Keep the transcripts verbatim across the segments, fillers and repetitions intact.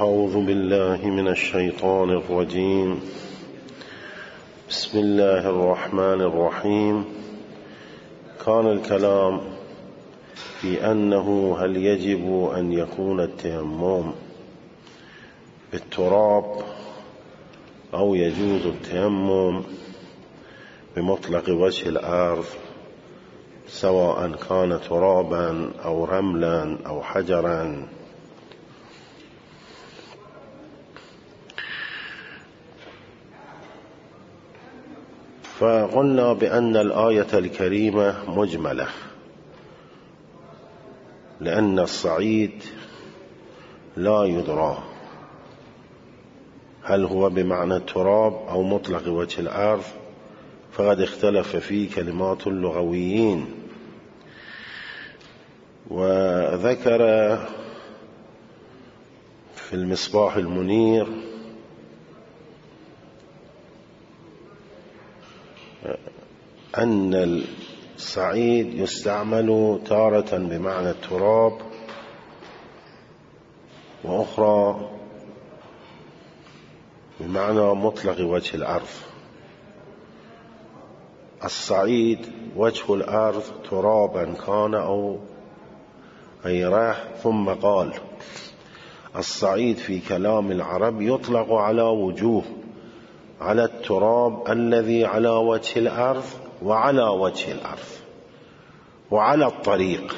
أعوذ بالله من الشيطان الرجيم. بسم الله الرحمن الرحيم. كان الكلام في أنه هل يجب أن يكون التيمم بالتراب أو يجوز التيمم بمطلق وجه الأرض، سواء كان ترابا أو رملا أو حجرا. فقلنا بأن الآية الكريمة مجملة، لأن الصعيد لا يدرى هل هو بمعنى التراب أو مطلق وجه الأرض، فقد اختلف فيه كلمات اللغويين. وذكر في المصباح المنير أن الصعيد يستعمل تارة بمعنى التراب، وأخرى بمعنى مطلق وجه الأرض. الصعيد وجه الأرض ترابا كان أو غيره. ثم قال: الصعيد في كلام العرب يطلق على وجوه، على التراب الذي على وجه الأرض، وعلى وجه الأرض، وعلى الطريق.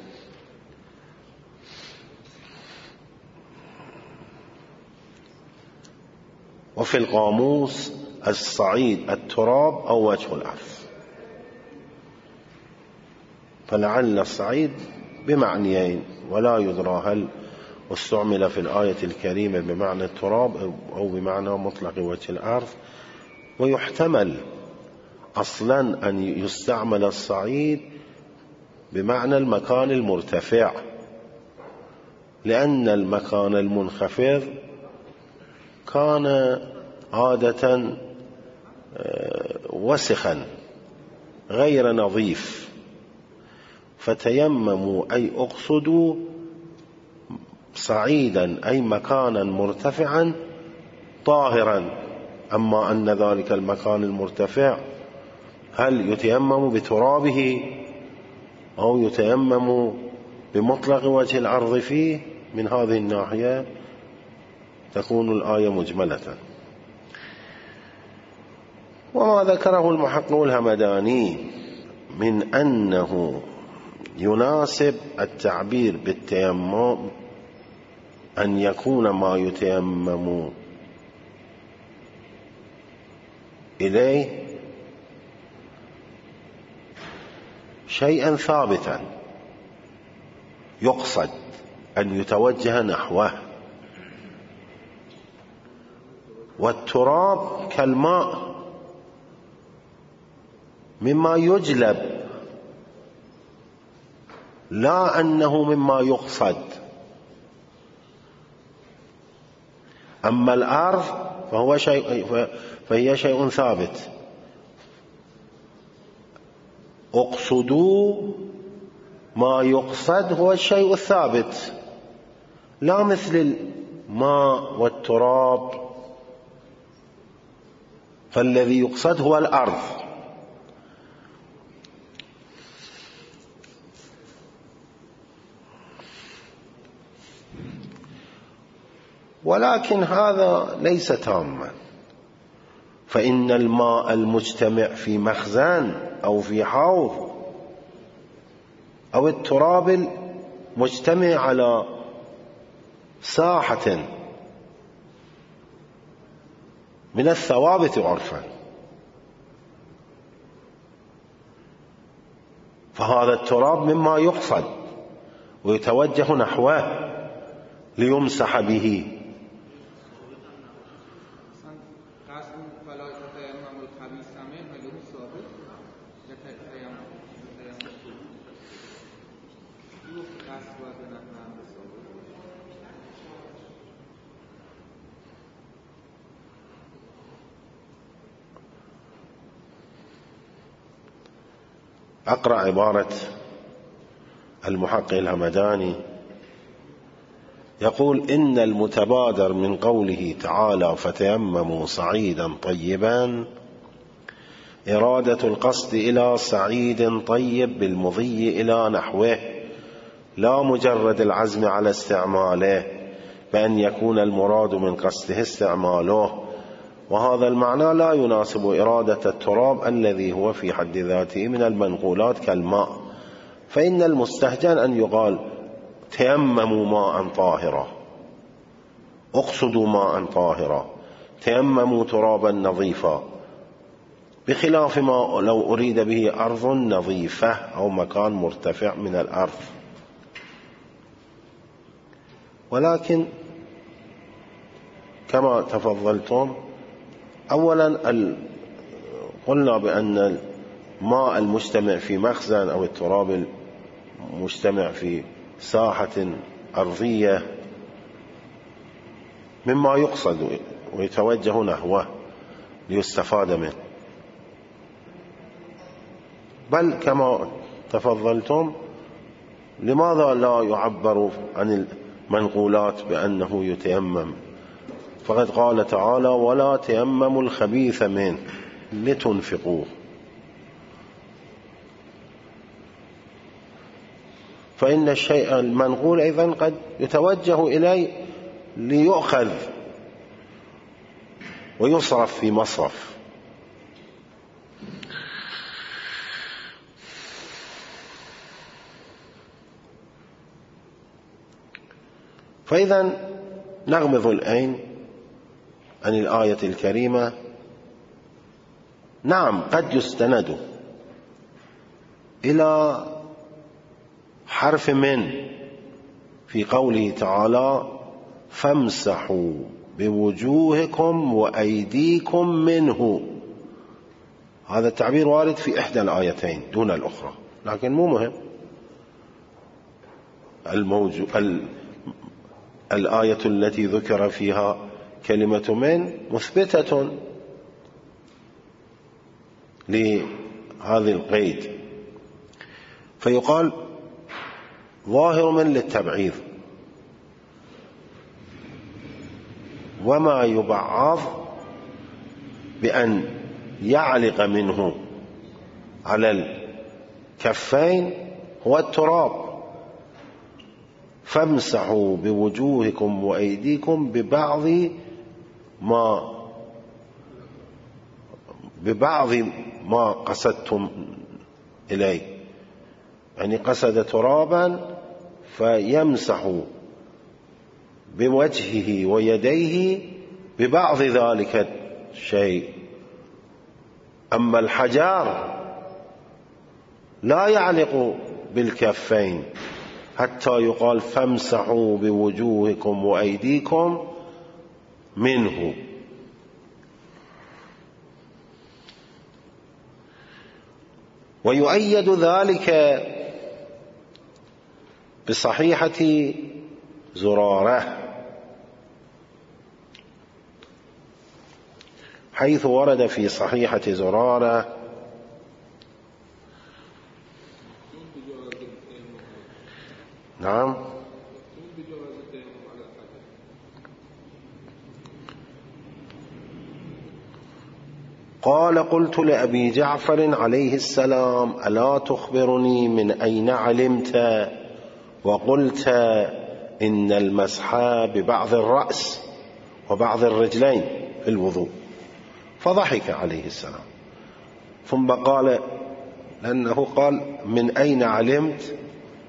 وفي القاموس الصعيد التراب أو وجه الأرض، فلعل الصعيد بمعنيين، ولا يدرى هل استعمل في الآية الكريمة بمعنى التراب أو بمعنى مطلق وجه الأرض. ويحتمل أصلا أن يستعمل الصعيد بمعنى المكان المرتفع، لأن المكان المنخفض كان عادة وسخا غير نظيف، فتيمموا أي اقصدوا صعيدا أي مكانا مرتفعا طاهرا. أما أن ذلك المكان المرتفع هل يتيمم بترابه أو يتيمم بمطلق وجه الأرض فيه، من هذه الناحية تكون الآية مجملة. وما ذكره المحقق الهمداني من أنه يناسب التعبير بالتيمم أن يكون ما يتيمم إليه شيئا ثابتا يقصد أن يتوجه نحوه. والتراب كالماء مما يجلب، لا أنه مما يقصد. أما الأرض فهو شيء فهي شيء ثابت. اقصدوا ما يقصد هو الشيء الثابت، لا مثل الماء والتراب، فالذي يقصد هو الأرض. ولكن هذا ليس تاما، فإن الماء المجتمع في مخزن أو في حوض، أو التراب المجتمع على ساحة من الثوابت عرفا، فهذا التراب مما يقصد ويتوجه نحوه ليمسح به. أقرأ عبارة المحقق الهمداني: يقول إن المتبادر من قوله تعالى فتيمموا صعيدا طيبا إرادة القصد إلى صعيد طيب بالمضي إلى نحوه، لا مجرد العزم على استعماله، بأن يكون المراد من قصده استعماله. وهذا المعنى لا يناسب إرادة التراب الذي هو في حد ذاته من المنقولات كالماء، فإن المستهجن أن يقال تيمموا ماء طاهرا، اقصدوا ماء طاهرا، تيمموا ترابا نظيفا، بخلاف ما لو أريد به أرض نظيفة أو مكان مرتفع من الأرض. ولكن كما تفضلتم، أولا قلنا بأن الماء المجتمع في مخزن أو التراب المجتمع في ساحة أرضية مما يقصد ويتوجه نحوه ليستفاد منه، بل كما تفضلتم لماذا لا يعبر عن المنقولات بأنه يتيمم؟ فقد قال تعالى ولا تيمموا الخبيث منه لتنفقوه. فإن الشيء المنقول أيضا قد يتوجه إليه ليؤخذ ويصرف في مصرف. فإذا نغمض العين عن الآية الكريمة. نعم قد يستند إلى حرف من في قوله تعالى فامسحوا بوجوهكم وأيديكم منه، هذا التعبير وارد في إحدى الآيتين دون الأخرى، لكن مو مهم. الموجو... ال... الآية التي ذكر فيها كلمة من مثبتة لهذا القيد، فيقال ظاهر من للتبعيض، وما يبعض بأن يعلق منه على الكفين هو التراب. فامسحوا بوجوهكم وأيديكم ببعض ما ببعض ما قصدتم إليه، يعني قصد ترابا فيمسح بوجهه ويديه ببعض ذلك الشيء. أما الحجار لا يعلق بالكفين حتى يقال فامسحوا بوجوهكم وأيديكم منه. ويؤيد ذلك بصحيحة زرارة، حيث ورد في صحيحة زرارة نعم قال قلت لأبي جعفر عليه السلام ألا تخبرني من أين علمت وقلت إن المسح ببعض الرأس وبعض الرجلين في الوضوء؟ فضحك عليه السلام، ثم قال، لأنه قال من أين علمت،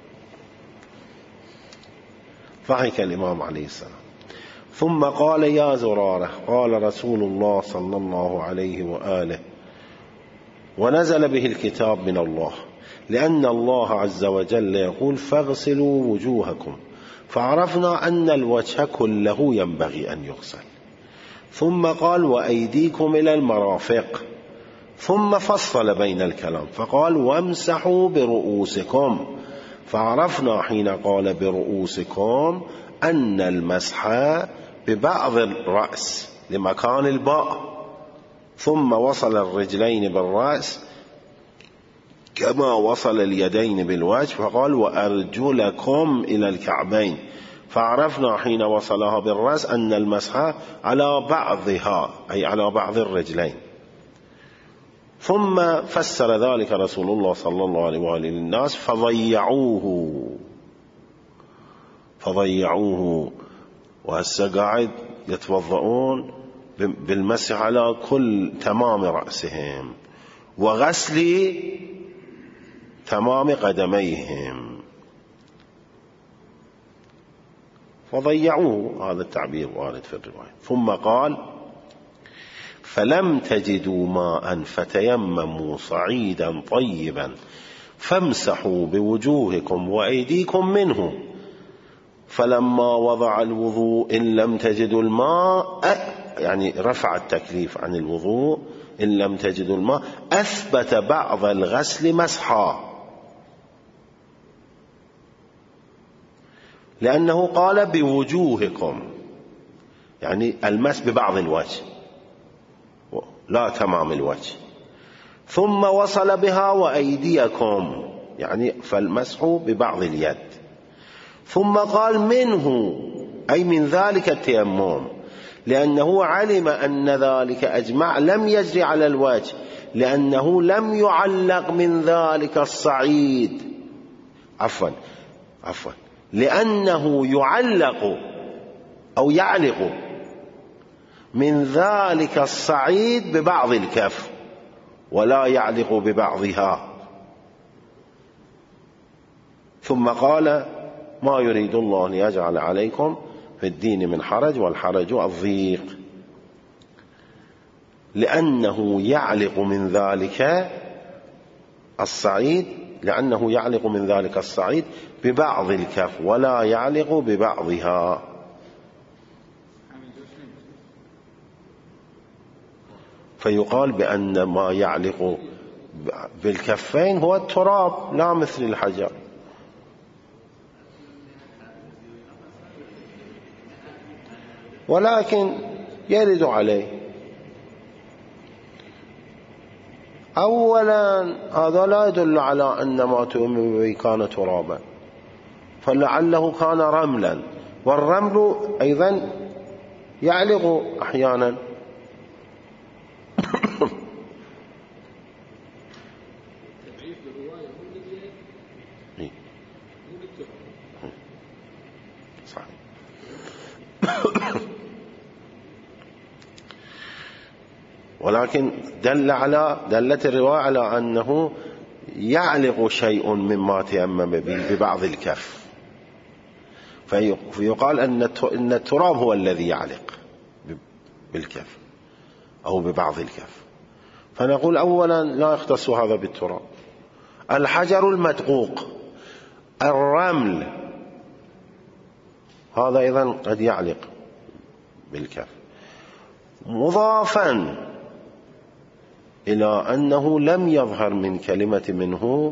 ضحك الإمام عليه السلام، ثم قال يا زرارة قال رسول الله صلى الله عليه وآله ونزل به الكتاب من الله، لأن الله عز وجل يقول فاغسلوا وجوهكم، فعرفنا أن الوجه كله ينبغي أن يغسل، ثم قال وأيديكم إلى المرافق، ثم فصل بين الكلام فقال وامسحوا برؤوسكم، فعرفنا حين قال برؤوسكم أن المسح ببعض الرأس لمكان الباء، ثم وصل الرجلين بالرأس كما وصل اليدين بالوجه، فقال وأرجلكم إلى الكعبين، فعرفنا حين وصلها بالرأس أن المسح على بعضها أي على بعض الرجلين. ثم فسر ذلك رسول الله صلى الله عليه وآله للناس فضيعوه فضيعوه وهسه قاعد يتوضؤون بالمسح على كل تمام رأسهم وغسل تمام قدميهم. فضيعوه، هذا التعبير وارد في الرواية. ثم قال فلم تجدوا ماء فتيمموا صعيدا طيبا فامسحوا بوجوهكم وأيديكم منه، فلما وضع الوضوء إن لم تجدوا الماء، يعني رفع التكليف عن الوضوء، إن لم تجدوا الماء أثبت بعض الغسل مسحا، لأنه قال بوجوهكم، يعني المس ببعض الوجه لا تمام الوجه. ثم وصل بها وأيديكم، يعني فالمسح ببعض اليد. ثم قال منه أي من ذلك التيمم، لأنه علم أن ذلك أجمع لم يجري على الوجه، لأنه لم يعلق من ذلك الصعيد، عفوا عفوا لأنه يعلق أو يعلق من ذلك الصعيد ببعض الكف ولا يعلق ببعضها. ثم قال ما يريد الله أن يجعل عليكم في الدين من حرج والحرج الضيق، لأنه يعلق من ذلك الصعيد لأنه يعلق من ذلك الصعيد ببعض الكف ولا يعلق ببعضها. فيقال بأن ما يعلق بالكفين هو التراب لا مثل الحجر. ولكن يرد عليه أولا هذا لا يدل على أن ما تؤمن به كان ترابا، فلعله كان رملا، والرمل أيضا يعلق أحيانا. ولكن دل على دلت الرواية على أنه يعلق شيء مما تيمم به ببعض الكف، فيقال أن التراب هو الذي يعلق بالكف أو ببعض الكف. فنقول أولا لا يختص هذا بالتراب. الحجر المدقوق، الرمل، هذا أيضا قد يعلق بالكف، مضافا إلى أنه لم يظهر من كلمة منه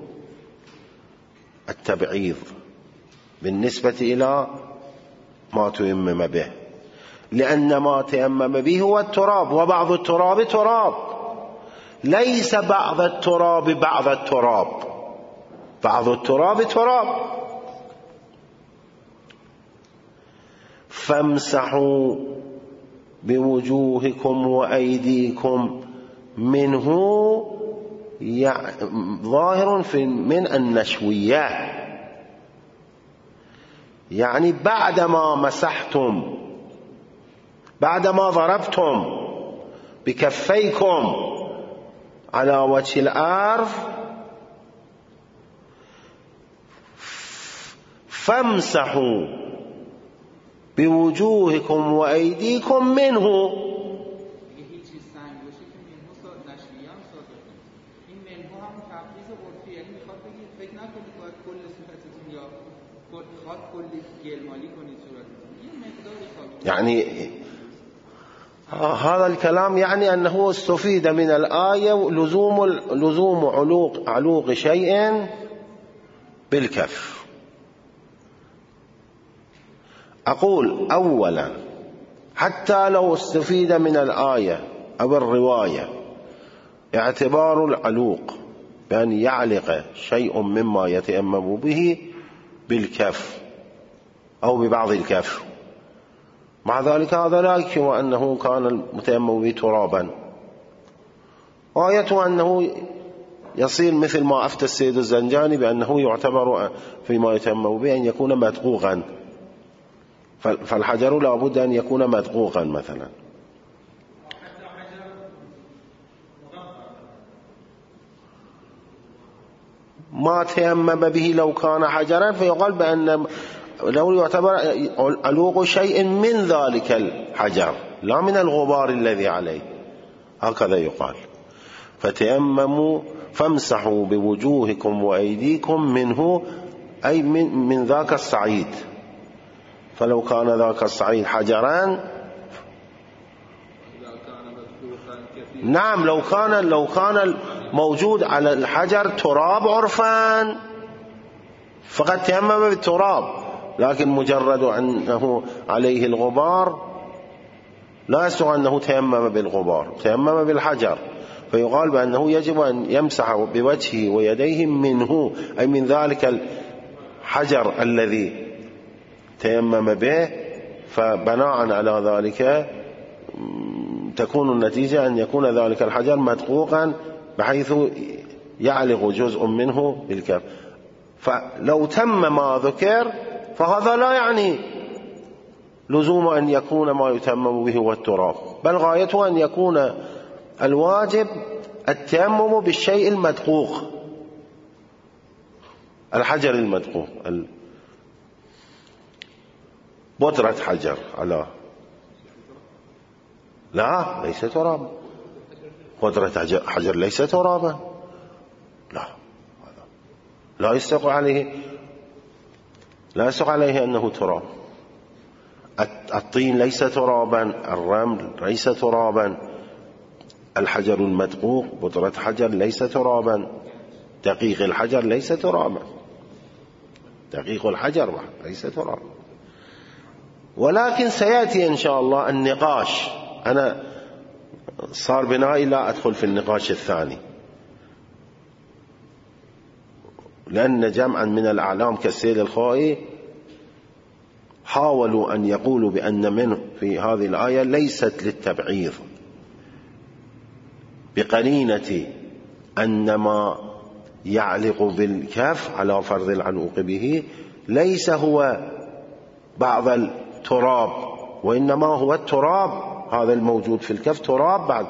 التبعيض بالنسبة إلى ما تيمم به، لأن ما تيمم به هو التراب، وبعض التراب تراب، ليس بعض التراب بعض التراب، بعض التراب تراب. فامسحوا بوجوهكم وأيديكم منه، ظاهر في من النشوية، يعني بعدما مسحتم، بعدما ضربتم بكفيكم على وجه الأرض، فامسحوا بوجوهكم وأيديكم منه. يعني هذا الكلام يعني أنه استفيد من الآية لزوم لزوم علوق علوق شيء بالكف. أقول أولا حتى لو استفيد من الآية أو الرواية اعتبار العلوق بأن يعلق شيء مما يتيمم به بالكف أو ببعض الكف، مع ذلك هذا لا يكفي أنه كان المتيمم به ترابا. غايته أنه يصير مثل ما أفتى السيد الزنجاني بأنه يعتبر فيما يتيمم به أن يكون مدقوقا، فالحجر لا بد أن يكون مدقوقا مثلا. ما تيمم به لو كان حجرا فيقال بأن لو يعتبر علوق شيء من ذلك الحجر لا من الغبار الذي عليه، هكذا يقال. فتيمموا فامسحوا بوجوهكم وأيديكم منه، أي من, من ذاك الصعيد. فلو كان ذاك الصعيد حجران، نعم، لو كان لو كان موجود على الحجر تراب عرفان فقد تيمم بالتراب، لكن مجرد أنه عليه الغبار لا يستطيع أنه تيمم بالغبار، تيمم بالحجر، فيقال بأنه يجب أن يمسح بوجهه ويديه منه، أي من ذلك الحجر الذي تيمم به. فبناء على ذلك تكون النتيجة أن يكون ذلك الحجر مدقوقا بحيث يعلق جزء منه بالكف. فلو تم ما ذكر فهذا لا يعني لزوم أن يكون ما يتيمم به هو التراب، بل غايته أن يكون الواجب التيمم بالشيء المدقوق، الحجر المدقوق، بودرة حجر على لا ليس ترابا، بودرة حجر ليس ترابا، لا لا يستقع عليه لا يستقع عليه أنه تراب. الطين ليس ترابا، الرمل ليس ترابا، الحجر المدقوق بودرة حجر ليس ترابا، دقيق الحجر ليس ترابا، دقيق الحجر ليس ترابا. ولكن سيأتي إن شاء الله النقاش، أنا صار بنائي لا أدخل في النقاش الثاني، لأن جمعا من الأعلام كالسيد الخوئي حاولوا أن يقولوا بأن منه في هذه الآية ليست للتبعيض، بقرينة أن ما يعلق بالكف على فرض العنوق به ليس هو بعض التراب، وإنما هو التراب هذا الموجود في الكف تراب بعد.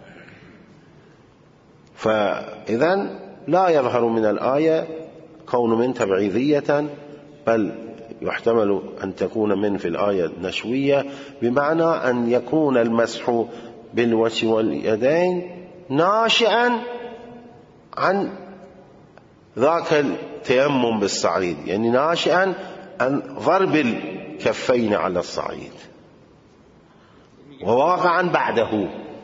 فإذن لا يظهر من الآية كون من تبعيضية، بل يحتمل أن تكون من في الآية نشوية، بمعنى أن يكون المسح بالوجه واليدين ناشئا عن ذاك التيمم بالصعيد، يعني ناشئا عن ضرب الكفين على الصعيد وواقعا بعده.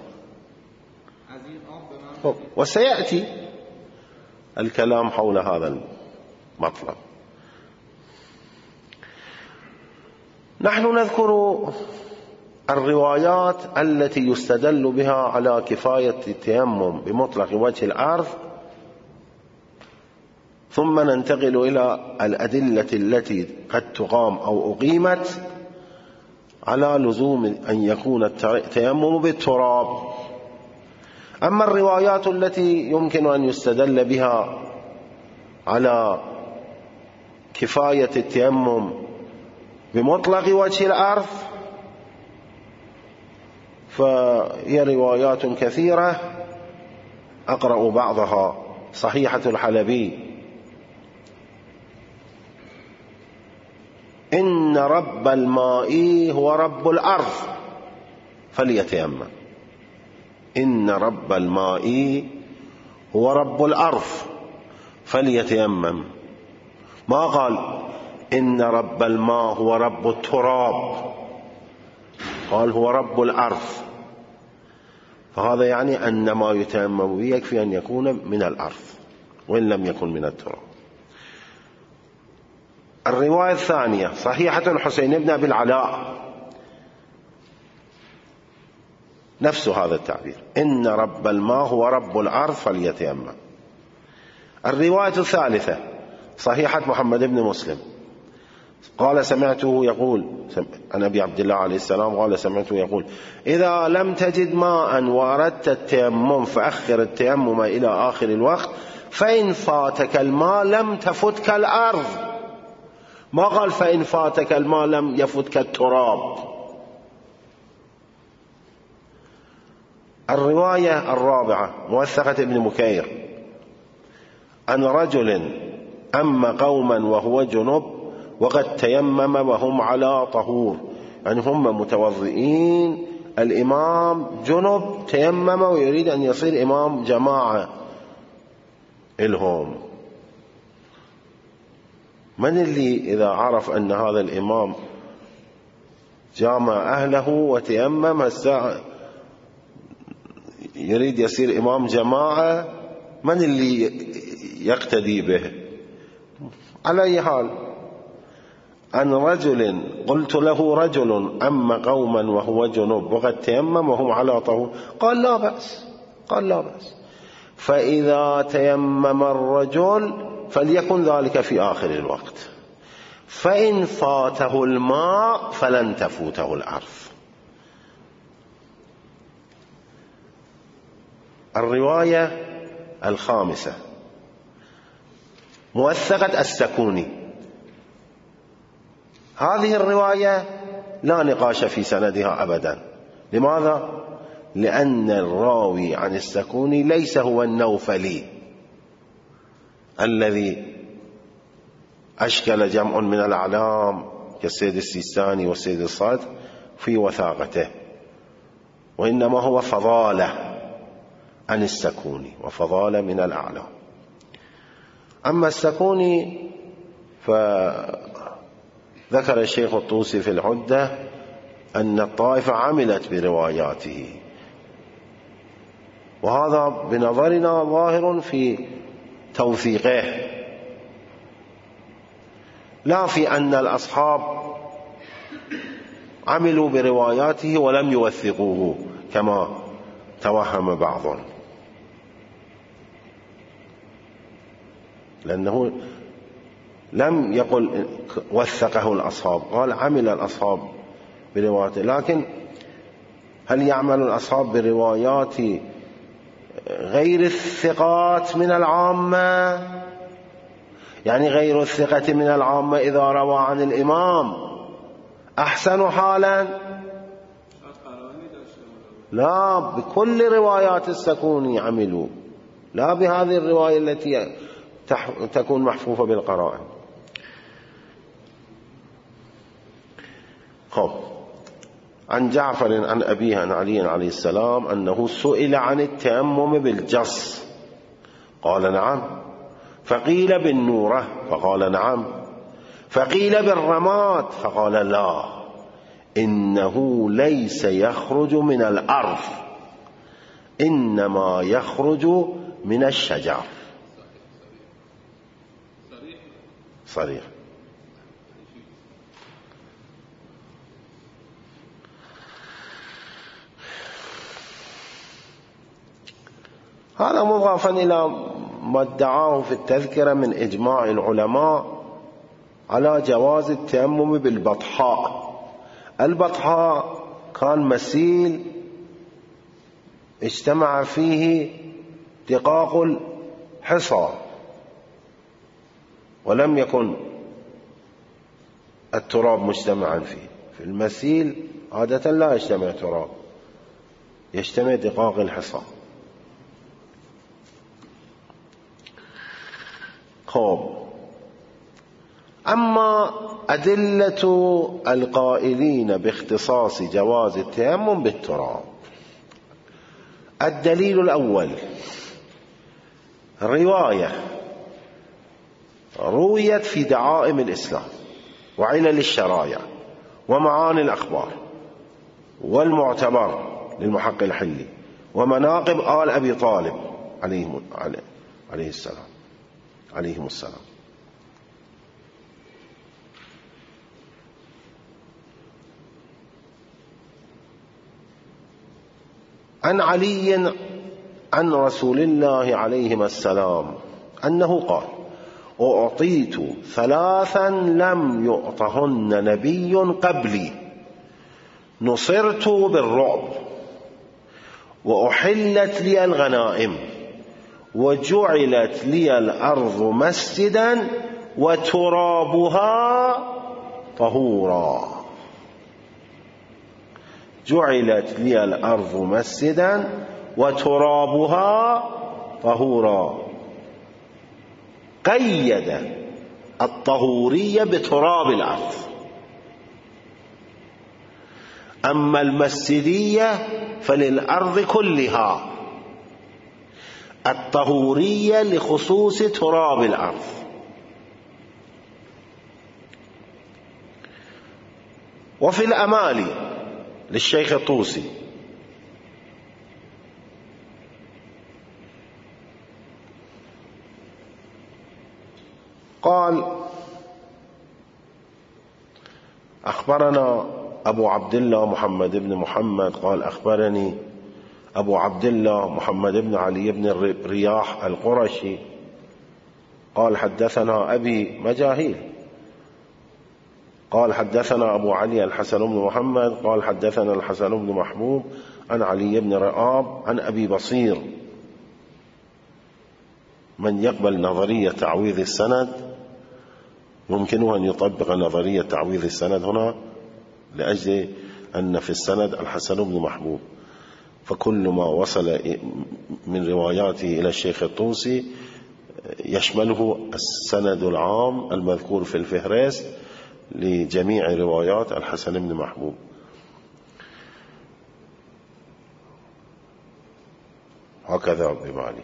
وسيأتي الكلام حول هذا المطلب. نحن نذكر الروايات التي يستدل بها على كفاية التيمم بمطلق وجه الأرض، ثم ننتقل إلى الأدلة التي قد تقام أو أقيمت على لزوم أن يكون التيمم بالتراب. أما الروايات التي يمكن أن يستدل بها على كفاية التيمم بمطلق وجه الأرض فهي روايات كثيرة، أقرأ بعضها. صحيحة الحلبي: إن رب الماء هو رب الأرض فليتيمم. إن رب الماء هو رب الأرض فليتيمم، ما قال إن رب الماء هو رب التراب، قال هو رب الأرض. فهذا يعني أن ما يتيمم به يكفي أن يكون من الأرض وإن لم يكن من التراب. الرواية الثانية صحيحة الحسين بن أبي العلاء، نفس هذا التعبير: إن رب الماء هو رب الأرض فليتيمم. الرواية الثالثة صحيحة محمد بن مسلم: قال سمعته يقول عن أبي عبد الله عليه السلام قال سمعته يقول: إذا لم تجد ماء وأردت التيمم فأخر التيمم إلى آخر الوقت، فإن فاتك الماء لم تفتك الأرض. ما قال فإن فاتك الماء لم يفتك التراب. الرواية الرابعة موثقة ابن مكير عن رجل أما قوما وهو جنب وقد تيمم وهم على طهور، يعني هم متوضئين، الإمام جنب تيمم ويريد أن يصير إمام جماعة إلهم. من اللي إذا عرف أن هذا الإمام جامع أهله وتيمم الساعة يريد يصير إمام جماعة، من اللي يقتدي به؟ على أي حال، عن رجل قلت له رجل أما قوما وهو جنوب وقد تيمم وهم على طهور، قال لا بأس، قال لا بأس. فإذا تيمم الرجل فليكن ذلك في آخر الوقت، فإن فاته الماء فلن تفوته الأرض. الرواية الخامسة موثقة السكوني. هذه الرواية لا نقاش في سندها أبدا. لماذا؟ لأن الراوي عن السكوني ليس هو النوفلي الذي أشكل جمع من الأعلام كالسيد السيستاني والسيد الصادق في وثاقته، وإنما هو فضالة عن السكوني وفضالة من الأعلام. أما السكوني فذكر الشيخ الطوسي في العدة أن الطائفة عملت برواياته، وهذا بنظرنا ظاهر في توثيقه، لا في أن الأصحاب عملوا برواياته ولم يوثقوه كما توهم بعضهم، لأنه لم يقل وثقه الأصحاب، قال عمل الأصحاب برواياته. لكن هل يعمل الأصحاب بروايات غير الثقات من العامة؟ يعني غير الثقة من العامة إذا روى عن الإمام أحسن حالا؟ لا، بكل روايات السكوني عملوا، لا بهذه الرواية التي تكون محفوفة بالقرائن. خب، عن جعفر عن أبيه عن علي عليه السلام أنه سئل عن التيمم بالجص قال نعم، فقيل بالنورة فقال نعم، فقيل بالرماد فقال لا، إنه ليس يخرج من الأرض، إنما يخرج من الشجر. صريح. هذا مضافا إلى ما ادعاه في التذكرة من إجماع العلماء على جواز التيمم بالبطحاء. البطحاء كان مسيل اجتمع فيه دقاق الحصى، ولم يكن التراب مجتمعا فيه. في المسيل عادة لا يجتمع تراب، يجتمع دقاق الحصى. خب، أما أدلة القائلين باختصاص جواز التيمم بالتراب، الدليل الأول رواية رويت في دعائم الإسلام وعلل الشرايع ومعاني الأخبار والمعتبر للمحق الحلي ومناقب آل أبي طالب عليه عليه السلام عليهم السلام، عن علي عن رسول الله عليه السلام أنه قال: أعطيت ثلاثا لم يعطهن نبي قبلي، نصرت بالرعب، وأحلت لي الغنائم، وجعلت لي الأرض مسجدا وترابها طهورا. جعلت لي الأرض مسجدا وترابها طهورا. قيد الطهورية بتراب الأرض، أما المسجدية فللأرض كلها، الطهورية لخصوص تراب الأرض. وفي الأمالي للشيخ الطوسي قال: أخبرنا أبو عبد الله محمد بن محمد قال أخبرني أبو عبد الله محمد بن علي بن الرياح القرشي قال حدثنا أبي مجاهيل قال حدثنا أبو علي الحسن بن محمد قال حدثنا الحسن بن محبوب عن علي بن رآب عن أبي بصير. من يقبل نظرية تعويض السند يمكنه أن يطبق نظرية تعويض السند هنا، لأجل أن في السند الحسن بن محبوب، فكل ما وصل من رواياته إلى الشيخ الطوسي يشمله السند العام المذكور في الفهرس لجميع روايات الحسن بن محبوب. هكذا بمعنى.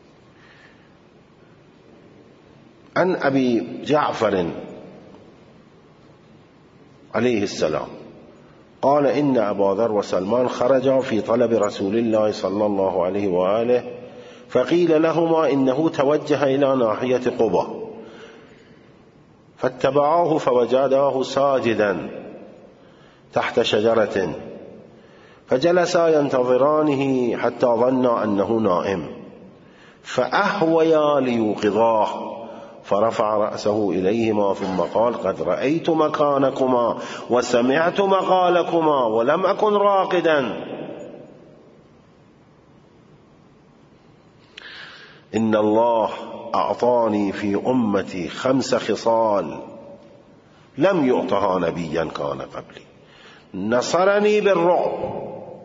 عن أبي جعفر عليه السلام قال: إن أبا ذر وسلمان خرجا في طلب رسول الله صلى الله عليه وآله، فقيل لهما إنه توجه إلى ناحية قبة، فاتبعاه فوجداه ساجدا تحت شجرة، فجلسا ينتظرانه حتى ظنا أنه نائم، فأهويا ليوقظاه، فرفع رأسه إليهما ثم قال: قد رأيت مكانكما وسمعت مقالكما ولم أكن راقدا. إن الله أعطاني في أمتي خمس خصال لم يعطها نبيا كان قبلي: نصرني بالرعب،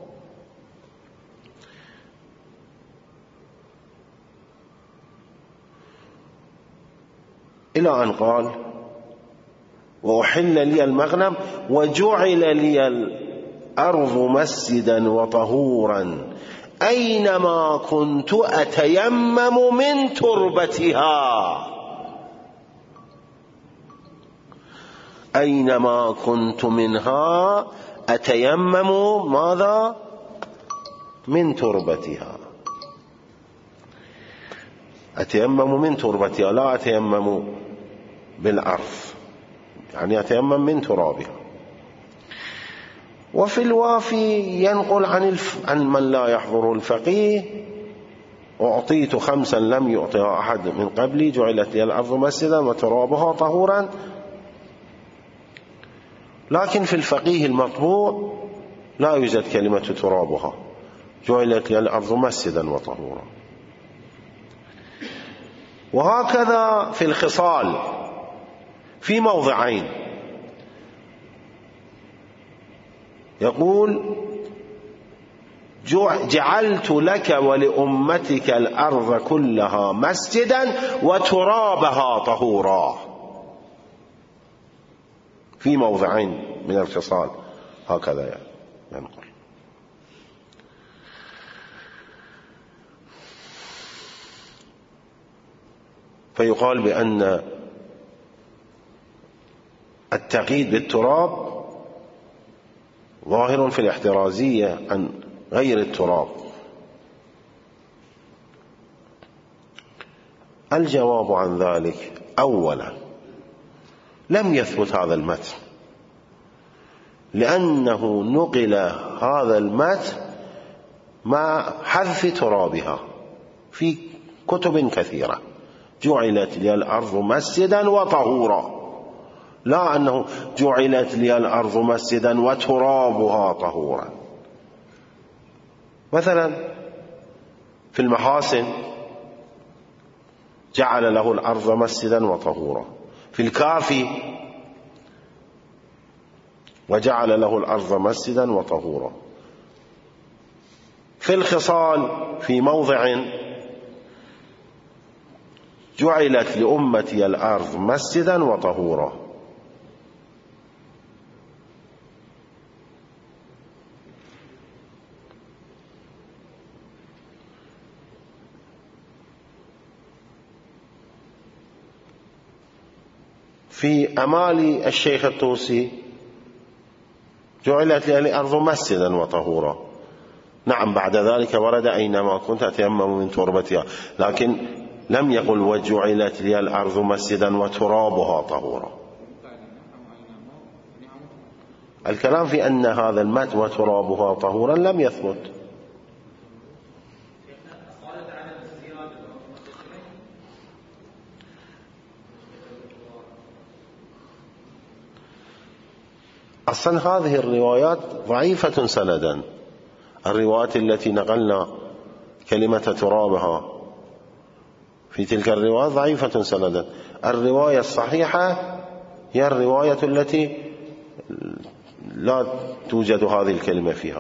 إلى أن قال: وأحل لي المغنم، وجعل لي الأرض مسجدا وطهورا، أينما كنت أتيمم من تربتها. أينما كنت منها أتيمم ماذا؟ من تربتها. أتيمم من تربتها، لا أتيمم بالأرض، يعني أتيمم من ترابها. وفي الوافي ينقل عن, الف... عن من لا يحضر الفقيه: أعطيت خمسا لم يعطها أحد من قبلي، جعلت لي الأرض مسجدا وترابها طهورا. لكن في الفقيه المطبوع لا يوجد كلمة ترابها، جعلت لي الأرض مسجدا وطهورا. وهكذا في الخصال في موضعين، يقول: جعلت لك ولأمتك الأرض كلها مسجدا وترابها طهورا، في موضعين من الخصال، هكذا ينقل. فيقال بأن التقييد بالتراب ظاهر في الاحترازية عن غير التراب. الجواب عن ذلك: أولا، لم يثبت هذا المتن، لأنه نقل هذا المتن مع حذف ترابها في كتب كثيرة، جعلت لي الأرض مسجدا وطهورا، لا أنه جعلت لي الأرض مسجدا وترابها طهورا. مثلا في المحاسن جعل له الأرض مسجدا وطهورا، في الكافي وجعل له الأرض مسجدا وطهورا، في الخصال في موضع جعلت لأمتي الأرض مسجدا وطهورا. في أمال الشيخ الطوسي جعلت لي الأرض مسجدا وطهورا. نعم، بعد ذلك ورد أينما كنت أتيمم من تربتها، لكن لم يقل وجعلت لي الأرض مسجدا وترابها طهورا. الكلام في أن هذا المد وترابها طهورا لم يثبت. أصلا هذه الروايات ضعيفة سندا، الروايات التي نقلنا كلمة ترابها في تلك الرواية ضعيفة سندا. الرواية الصحيحة هي الرواية التي لا توجد هذه الكلمة فيها.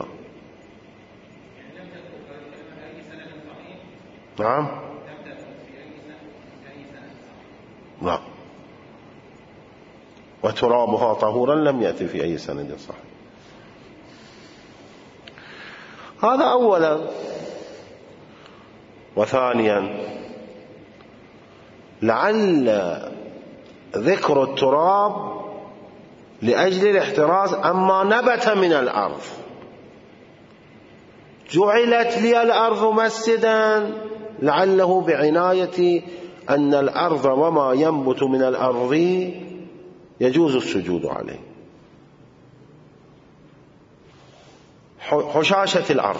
نعم، نعم، وترابها طهورا لم يأتي في أي سند صحيح. هذا أولا. وثانيا، لعل ذكر التراب لأجل الاحتراز عما نبت من الأرض. جعلت لي الأرض مسجدا، لعله بعناية أن الأرض وما ينبت من الأرض يجوز السجود عليه. حشاشة الأرض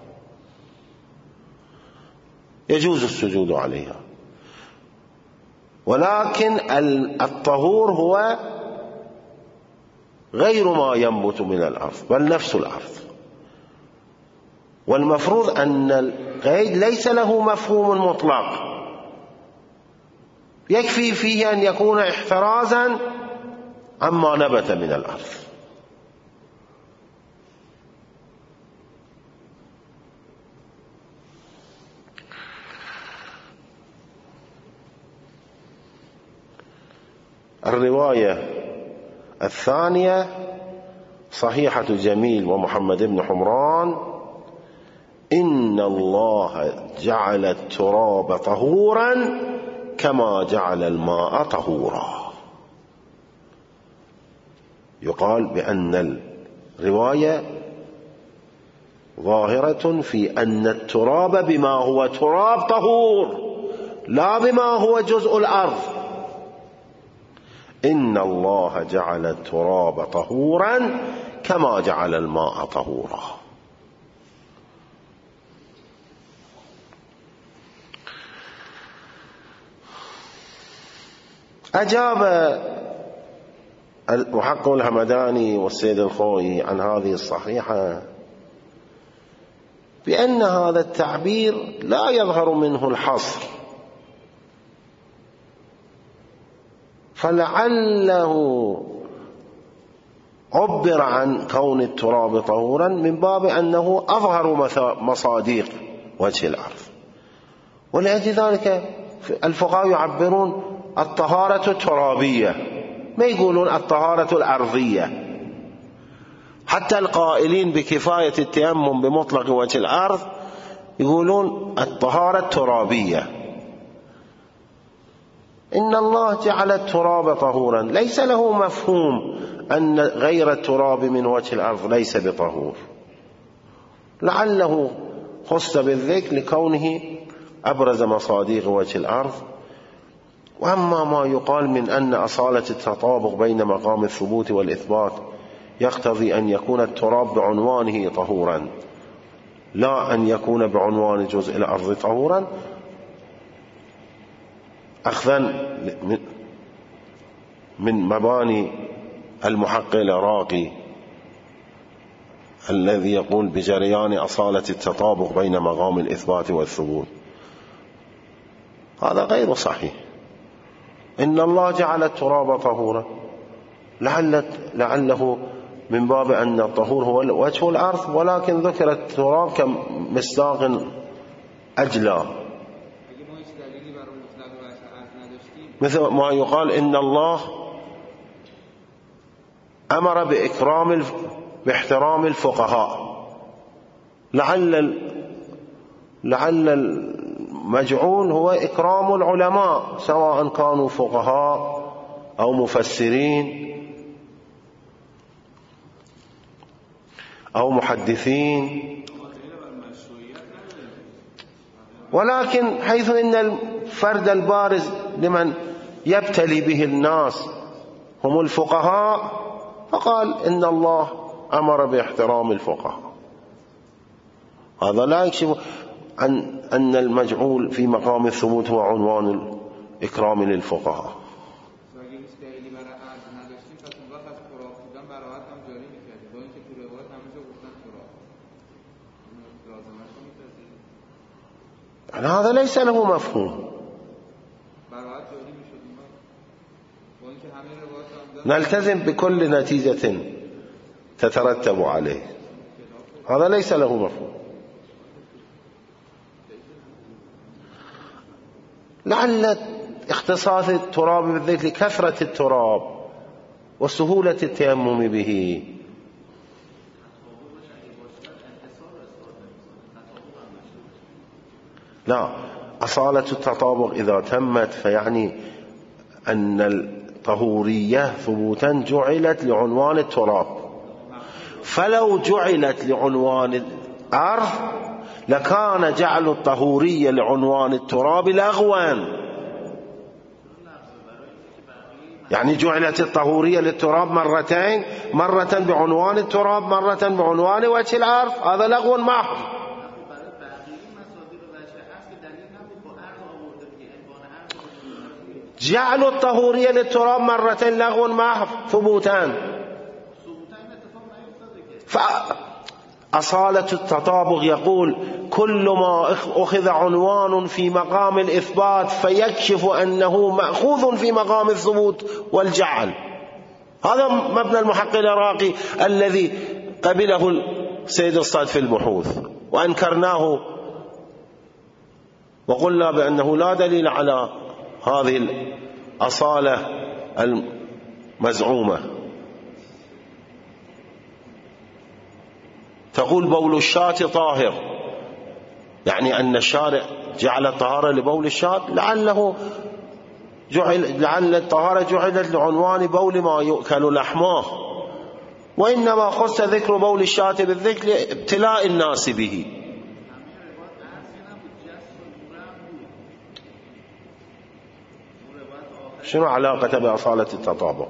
يجوز السجود عليها، ولكن الطهور هو غير ما ينبت من الأرض بل نفس الأرض. والمفروض أن القيد ليس له مفهوم مطلق، يكفي فيه أن يكون احترازا عما نبت من الأرض. الرواية الثانية صحيحة جميل ومحمد بن حمران: إن الله جعل التراب طهورا كما جعل الماء طهورا. يقال بأن الرواية ظاهرة في أن التراب بما هو تراب طهور، لا بما هو جزء الأرض. إن الله جعل التراب طهورا كما جعل الماء طهورا. أجاب المحقق الهمداني والسيد الخوئي عن هذه الصحيحة بأن هذا التعبير لا يظهر منه الحصر، فلعله عبر عن كون التراب طهورا من باب أنه أظهر مصاديق وجه الأرض. ولأجل ذلك الفقهاء يعبرون الطهارة الترابية، ما يقولون الطهارة الأرضية. حتى القائلين بكفاية التيمم بمطلق وجه الأرض يقولون الطهارة الترابية. إن الله جعل التراب طهورا ليس له مفهوم أن غير التراب من وجه الأرض ليس بطهور، لعله خص بالذكر لكونه أبرز مصاديق وجه الأرض. وأما ما يقال من أن أصالة التطابق بين مقام الثبوت والإثبات يقتضي أن يكون التراب بعنوانه طهورا لا أن يكون بعنوان جزء الأرض طهورا، أخذا من مباني المحقق العراقي الذي يقول بجريان أصالة التطابق بين مقام الإثبات والثبوت. هذا غير صحيح. إن الله جعل التراب طهورا، لعل لعله من باب أن الطهور هو وجه الأرض، ولكن ذكر التراب كمصداق أجلى، مثل ما يقال إن الله أمر بإكرام باحترام الفقهاء، لعل لعل المجعول هو إكرام العلماء سواء كانوا فقهاء أو مفسرين أو محدثين. ولكن حيث إن الفرد البارز لمن يبتلي به الناس هم الفقهاء، فقال إن الله أمر باحترام الفقهاء. هذا لا يكشف عن أن المجعول في مقام الثبوت هو عنوان الإكرام للفقهاء. يعني هذا ليس له مفهوم. نلتزم بكل نتيجة تترتب عليه، هذا ليس له مفهوم. لعل اختصاص التراب بالذكر لكثرة التراب وسهولة التيمم به. لا، أصالة التطابق إذا تمت فيعني أن الطهورية ثبوتا جعلت لعنوان التراب، فلو جعلت لعنوان الأرض لكان جعل الطهورية لعنوان التراب لغوا. يعني جعلت الطهورية للتراب مرتين، مرة بعنوان التراب، مرة بعنوان وجه الأرض، هذا لغو محض. جعل الطهورية للتراب مرتين لغو محض ثبوتان. فأصالة التطابق يقول كل ما أخذ عنوان في مقام الإثبات فيكشف أنه مأخوذ في مقام الثبوت والجعل. هذا مبنى المحقق العراقي الذي قبله السيد الصاد في البحوث، وأنكرناه وقلنا بأنه لا دليل على هذه الأصالة المزعومة. تقول بول الشاة طاهر، يعني أن الشارع جعل الطهارة لبول الشاة، لعله جعل لعل الطهارة جعلت لعنوان بول ما يؤكل لحمه، وإنما خص ذكر بول الشاة بالذكر لابتلاء الناس به. شنو علاقة بأصالة التطابق؟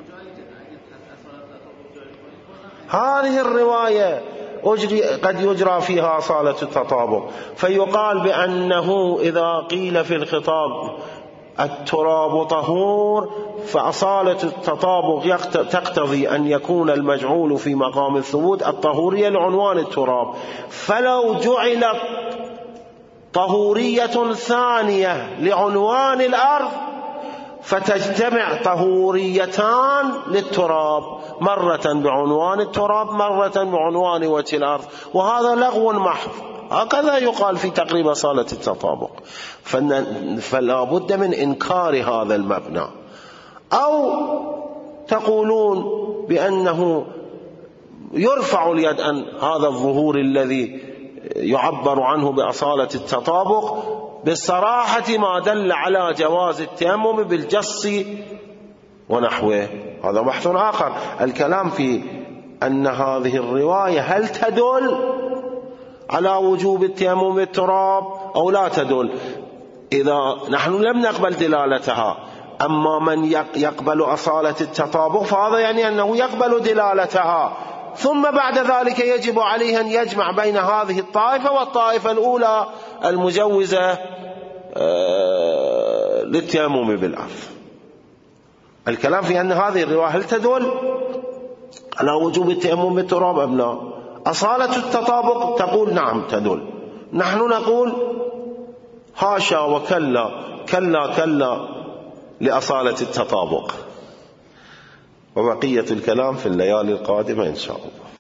هذه الرواية أجري قد يجرى فيها أصالة التطابق، فيقال بأنه إذا قيل في الخطاب التراب طهور فأصالة التطابق تقتضي أن يكون المجعول في مقام الثبوت الطهورية لعنوان التراب، فلو جعلت طهورية ثانية لعنوان الأرض فتجتمع طهوريتان للتراب، مرة بعنوان التراب مرة بعنوان وجه الأرض، وهذا لغو محض. هكذا يقال في تقريب أصالة التطابق. فلا بد من إنكار هذا المبنى، أو تقولون بأنه يرفع اليد أن هذا الظهور الذي يعبر عنه بأصالة التطابق بالصراحة ما دل على جواز التيمم بالجص ونحوه، هذا بحث آخر. الكلام في أن هذه الرواية هل تدل على وجوب التيمم بالتراب أو لا تدل. إذا نحن لم نقبل دلالتها، أما من يقبل أصالة التطابق فهذا يعني أنه يقبل دلالتها، ثم بعد ذلك يجب عليه أن يجمع بين هذه الطائفة والطائفة الأولى المجوزة للتيمم بالعفو. الكلام في أن هذه الرواية هل تدل على وجوب التيمم بالتراب أم لا؟ أصالة التطابق تقول نعم تدل. نحن نقول هاشا وكلا، كلا كلا لأصالة التطابق. وبقية الكلام في الليالي القادمة إن شاء الله.